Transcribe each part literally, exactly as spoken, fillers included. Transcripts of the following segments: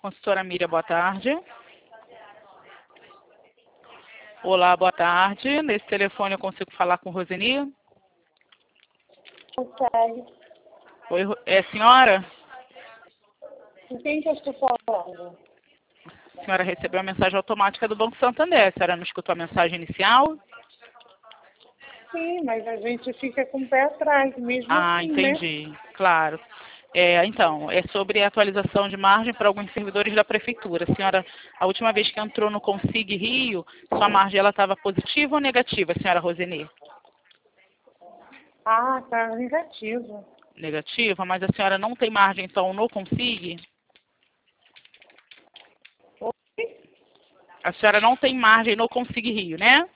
Consultora Miriam, boa tarde. Olá, boa tarde. Nesse telefone eu consigo falar com Roseni? Boa tarde. Oi, Ro- é a senhora? Com quem que eu estou falando? A senhora recebeu a mensagem automática do Banco Santander. A senhora não escutou a mensagem inicial? Sim, mas a gente fica com o pé atrás, mesmo Ah, assim, né? entendi. Claro. É, então, é sobre a atualização de margem para alguns servidores da prefeitura. A senhora, a última vez que entrou no Consig Rio, sua margem ela estava positiva ou negativa, senhora Roseni? Ah, tá negativo. Negativa, mas a senhora não tem margem então no Consig? Oi? A senhora não tem margem no Consig Rio, né?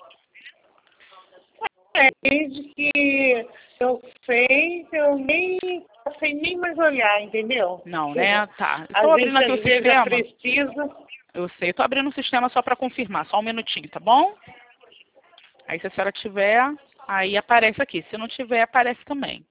É, desde que eu sei, eu nem sei nem mais olhar, entendeu? Não, né? Tá. A Estou gente abrindo aqui às o vezes já sistema. precisa. Eu sei, estou abrindo o sistema só para confirmar, só um minutinho, tá bom? Aí se a senhora tiver, aí aparece aqui. Se não tiver, aparece também.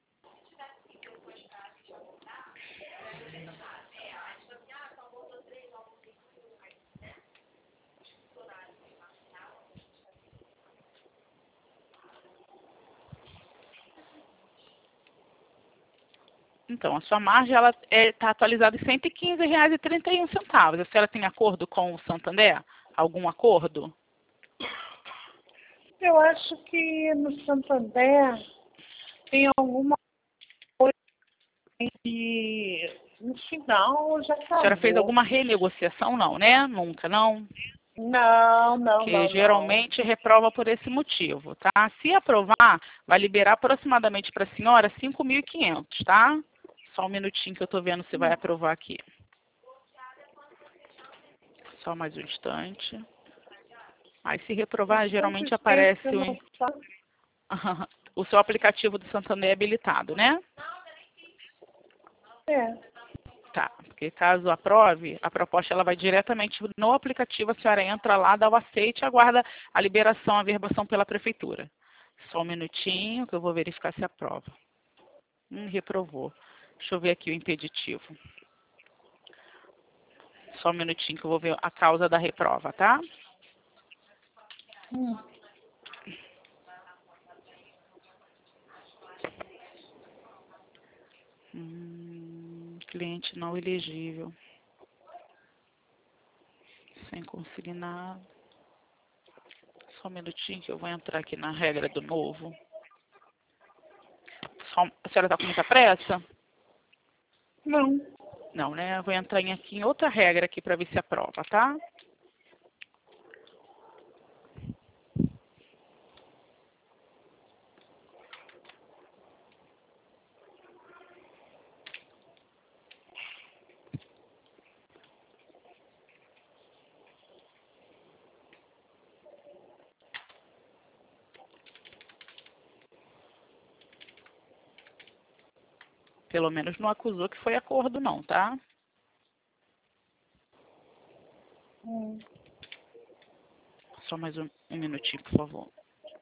Então, a sua margem ela está atualizada em cento e quinze reais e trinta e um centavos. A senhora tem acordo com o Santander? Algum acordo? Eu acho que no Santander tem alguma coisa que no final já A senhora fez acabou. alguma renegociação? Não, né? Nunca, não? Não, não, Que não, não. geralmente reprova por esse motivo, tá? Se aprovar, vai liberar aproximadamente para a senhora cinco mil e quinhentos, tá? Só um minutinho que eu estou vendo se vai aprovar aqui. Só mais um instante. Aí se reprovar, geralmente Quantos tempos aparece eu não o, faço? o seu aplicativo do Santander habilitado, né? É. Tá, porque caso aprove, a proposta ela vai diretamente no aplicativo, a senhora entra lá, dá o aceite e aguarda a liberação, a verbação pela prefeitura. Só um minutinho que eu vou verificar se aprova. Hum, reprovou. Deixa eu ver aqui o impeditivo. Só um minutinho que eu vou ver a causa da reprova, tá? Hum. Hum, cliente não elegível. Sem consignado. Só um minutinho que eu vou entrar aqui na regra do novo. Só, a senhora está com muita pressa? Não. Não, né? Eu vou entrar em- aqui em outra regra aqui para ver se aprova, tá? Pelo menos não acusou que foi acordo não, tá? Hum. Só mais um, um minutinho, por favor.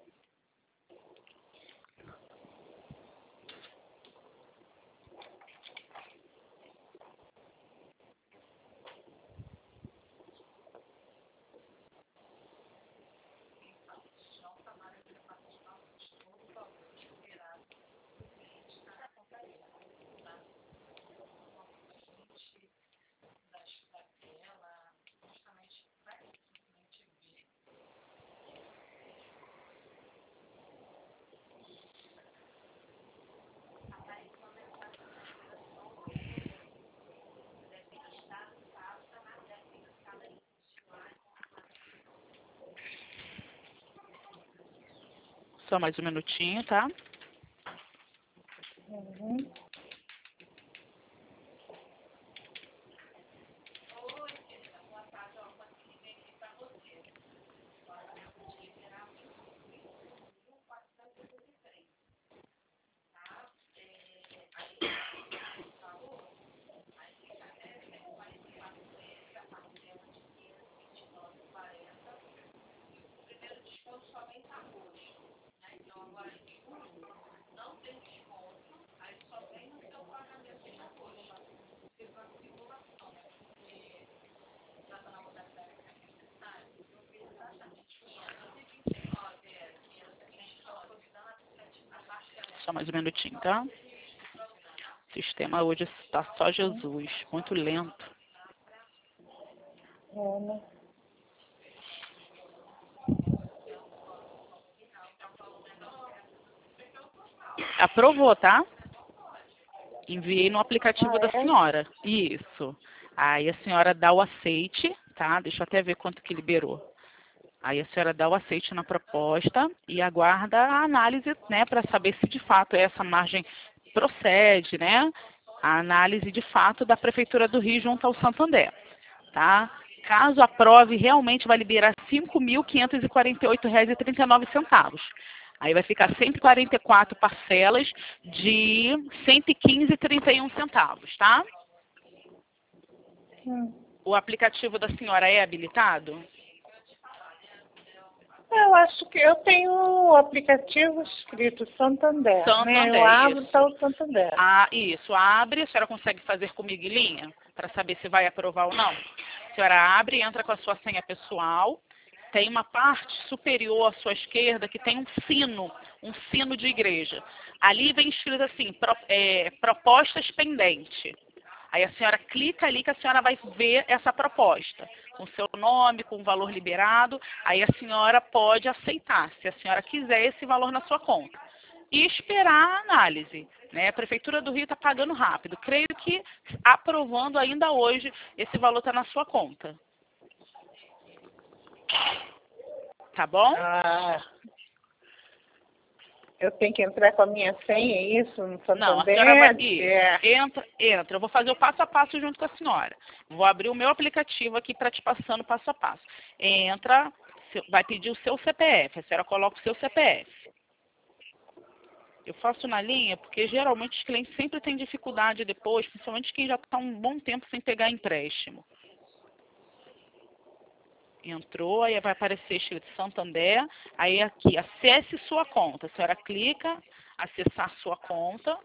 Só mais um minutinho, tá? Uhum. Só mais um minutinho, tá? O sistema hoje está só Jesus, muito lento. É, né? Aprovou, tá? Enviei no aplicativo Ah, da é? senhora. Isso. Aí a senhora dá o aceite, tá? Deixa eu até ver quanto que liberou. Aí a senhora dá o aceite na proposta e aguarda a análise, né, para saber se de fato essa margem procede, né? A análise de fato da Prefeitura do Rio junto ao Santander, tá? Caso aprove, realmente vai liberar cinco mil quinhentos e quarenta e oito reais e trinta e nove centavos. Aí vai ficar cento e quarenta e quatro parcelas de cento e quinze reais e trinta e um centavos, tá? Hum. O aplicativo da senhora é habilitado? Eu acho que eu tenho o aplicativo escrito Santander, né? Eu Santander, abro isso. tá o Santander. Ah, isso, abre, a senhora consegue fazer comigo em linha, para saber se vai aprovar ou não. A senhora abre, entra com a sua senha pessoal, tem uma parte superior à sua esquerda que tem um sino, um sino de igreja. Ali vem escrito assim, pro, é, propostas pendente. Aí a senhora clica ali que a senhora vai ver essa proposta, com seu nome, com o valor liberado, aí a senhora pode aceitar, se a senhora quiser, esse valor na sua conta. E esperar a análise, né? A Prefeitura do Rio está pagando rápido. Creio que aprovando ainda hoje, esse valor está na sua conta. Tá bom? Ah, eu tenho que entrar com a minha senha, é isso? No Santander? Não, a senhora vai... Isso, É. entra, entra. Eu vou fazer o passo a passo junto com a senhora. Vou abrir o meu aplicativo aqui para te passando passo a passo. Entra, vai pedir o seu C P F. A senhora coloca o seu C P F. Eu faço na linha porque geralmente os clientes sempre têm dificuldade depois, principalmente quem já está um bom tempo sem pegar empréstimo. Entrou, aí vai aparecer escrito Santander, aí aqui, acesse sua conta. A senhora clica, acessar sua conta.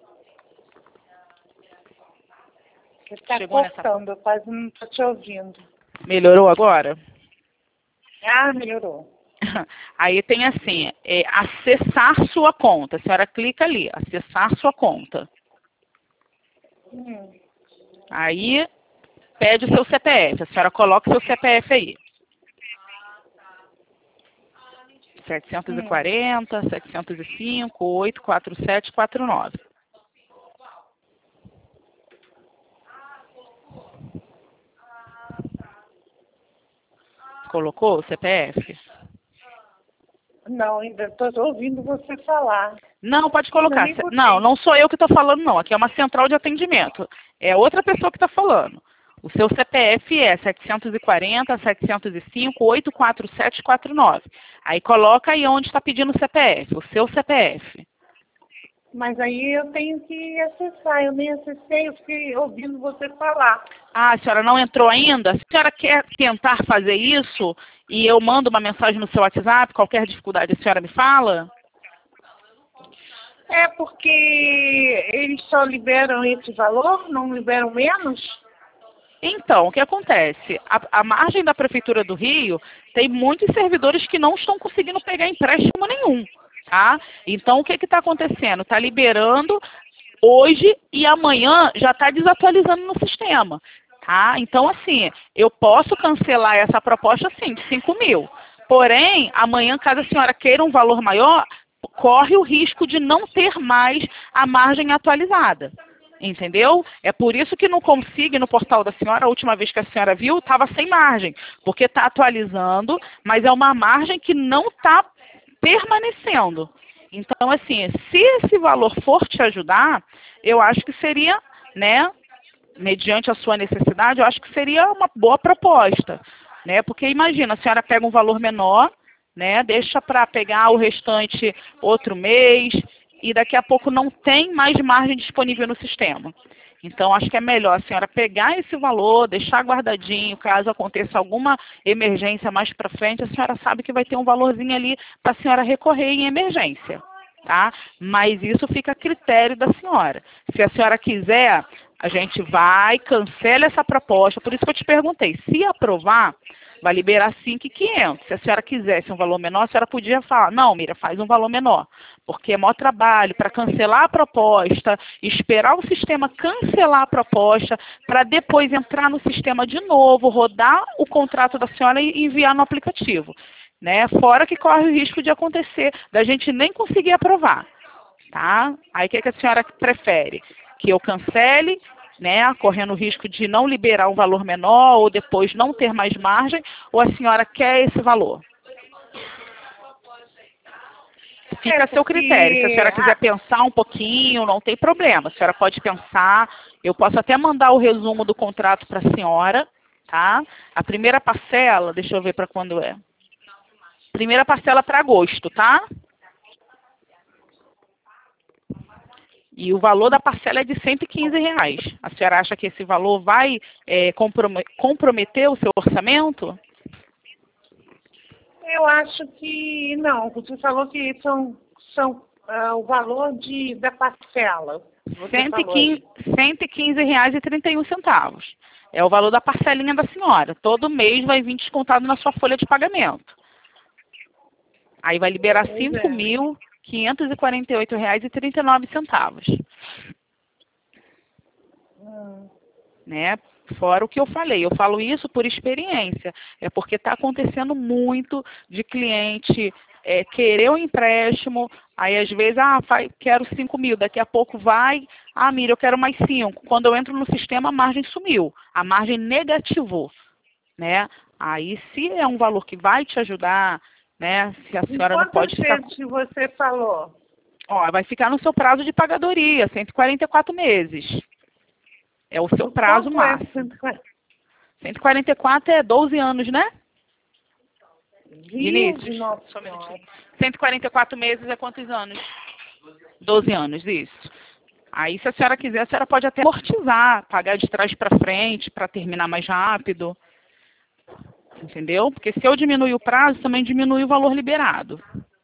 Está cortando, nessa... eu quase não estou te ouvindo. Melhorou agora? Ah, melhorou. Aí tem assim, é, acessar sua conta. A senhora clica ali, acessar sua conta. Hum. Aí pede o seu C P F. A senhora coloca o seu C P F aí. setecentos e quarenta, hum. setecentos e cinco, oito quatro sete quatro nove. Colocou o C P F? Não, ainda estou ouvindo você falar. Não, pode colocar. Não, não sou eu que estou falando, não. Aqui é uma central de atendimento. É outra pessoa que está falando. O seu C P F é setecentos e quarenta, setecentos e cinco, oito quatro sete quatro nove. Aí coloca aí onde está pedindo o C P F, o seu C P F. Mas aí eu tenho que acessar, eu nem acessei, eu fiquei ouvindo você falar. Ah, a senhora não entrou ainda? A senhora quer tentar fazer isso e eu mando uma mensagem no seu WhatsApp, qualquer dificuldade a senhora me fala? É porque eles só liberam esse valor, não liberam menos? Então, o que acontece? A, a margem da Prefeitura do Rio tem muitos servidores que não estão conseguindo pegar empréstimo nenhum, tá? Então, o que está acontecendo? Está liberando hoje e amanhã já está desatualizando no sistema, tá? Então, assim, eu posso cancelar essa proposta, sim, de cinco mil. Porém, amanhã, caso a senhora queira um valor maior, corre o risco de não ter mais a margem atualizada. Entendeu? É por isso que no Consig, no portal da senhora, a última vez que a senhora viu, estava sem margem. Porque está atualizando, mas é uma margem que não está permanecendo. Então, assim, se esse valor for te ajudar, eu acho que seria, né, mediante a sua necessidade, eu acho que seria uma boa proposta. Né? Porque imagina, a senhora pega um valor menor, né, deixa para pegar o restante outro mês, e daqui a pouco não tem mais margem disponível no sistema. Então, acho que é melhor a senhora pegar esse valor, deixar guardadinho, caso aconteça alguma emergência mais para frente, a senhora sabe que vai ter um valorzinho ali para a senhora recorrer em emergência, tá? Mas isso fica a critério da senhora. Se a senhora quiser, a gente vai, cancela essa proposta, por isso que eu te perguntei, se aprovar, vai liberar cinco mil e quinhentos. Se a senhora quisesse um valor menor, a senhora podia falar, não, Miriam, faz um valor menor, porque é maior trabalho para cancelar a proposta, esperar o sistema cancelar a proposta, para depois entrar no sistema de novo, rodar o contrato da senhora e enviar no aplicativo. Né? Fora que corre o risco de acontecer, da gente nem conseguir aprovar. Tá? Aí o que, que a senhora prefere? Que eu cancele, né, correndo o risco de não liberar um valor menor ou depois não ter mais margem, ou a senhora quer esse valor? Fica É a seu critério. Se a senhora quiser porque pensar um pouquinho, não tem problema. A senhora pode pensar. Eu posso até mandar o resumo do contrato para a senhora, tá? A primeira parcela, deixa eu ver para quando é. Primeira parcela para agosto, tá? E o valor da parcela é de cento e quinze reais. A senhora acha que esse valor vai é, comprometer o seu orçamento? eu acho que não. Você falou que são, são ah, o valor de, da parcela. Você cento e falou aí. quinze, cento e quinze reais e trinta e um centavos. É o valor da parcelinha da senhora. Todo mês vai vir descontado na sua folha de pagamento. Aí vai liberar Pois cinco é. mil quinhentos e quarenta e oito reais e trinta e nove centavos. Hum. Né? Fora o que eu falei, eu falo isso por experiência, é porque está acontecendo muito de cliente é, querer um empréstimo, aí às vezes, ah, vai, quero cinco mil, daqui a pouco vai, ah, Mira, eu quero mais cinco. Quando eu entro no sistema, a margem sumiu, a margem negativou, né? Aí, se é um valor que vai te ajudar, né, se a E senhora não pode quantos ficar... meses você falou? Ó, vai ficar no seu prazo de pagadoria, cento e quarenta e quatro meses. É o seu prazo Quanto é máximo. cento e quarenta? cento e quarenta e quatro é doze anos, né? Vinícius, Vive, nossa só um senhora. minutinho. cento e quarenta e quatro meses é quantos anos? doze anos, isso. Aí, se a senhora quiser, a senhora pode até amortizar, pagar de trás para frente, para terminar mais rápido. Entendeu? Porque se eu diminuir o prazo, também diminui o valor liberado.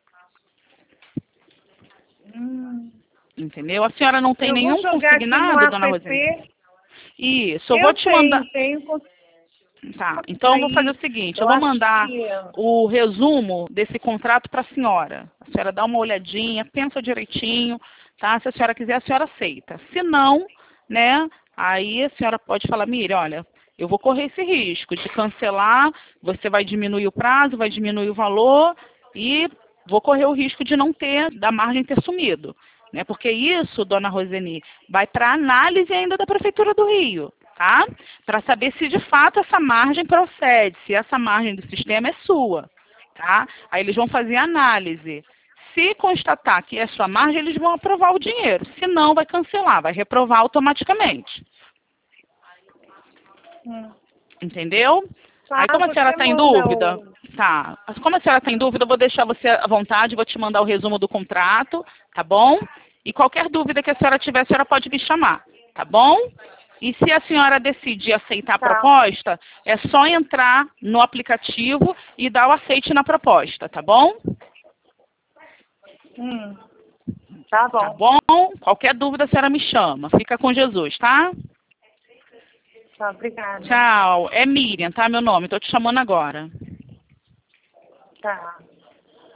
Hum. Entendeu? A senhora não tem Eu vou nenhum jogar aqui no consignado, dona Rosane? app. Isso, eu vou Eu te mandar... tenho, tenho. Tá, então eu vou fazer Aí, o seguinte, eu eu vou acho mandar que... o resumo desse contrato para a senhora. A senhora dá uma olhadinha, pensa direitinho, tá? Se a senhora quiser, a senhora aceita. Se não, né, aí a senhora pode falar, Miriam, olha, eu vou correr esse risco de cancelar, você vai diminuir o prazo, vai diminuir o valor e vou correr o risco de não ter, da margem ter sumido. Né? Porque isso, dona Roseni, vai para análise ainda da Prefeitura do Rio, tá? Para saber se de fato essa margem procede, se essa margem do sistema é sua, tá? Aí eles vão fazer análise. Se constatar que é sua margem, eles vão aprovar o dinheiro. Se não, vai cancelar, vai reprovar automaticamente. Hum. Entendeu? Tá, Aí como a senhora você está em manda dúvida, o... tá. Como a senhora está em dúvida, eu vou deixar você à vontade, vou te mandar o resumo do contrato, tá bom? E qualquer dúvida que a senhora tiver, a senhora pode me chamar, tá bom? E se a senhora decidir aceitar a Tá. proposta, é só entrar no aplicativo e dar o aceite na proposta, tá bom? Hum. Tá bom. Tá bom? Qualquer dúvida a senhora me chama. Fica com Jesus, tá? Tá, obrigada. Tchau. É Miriam, tá? Meu nome. Tô te chamando agora. Tá.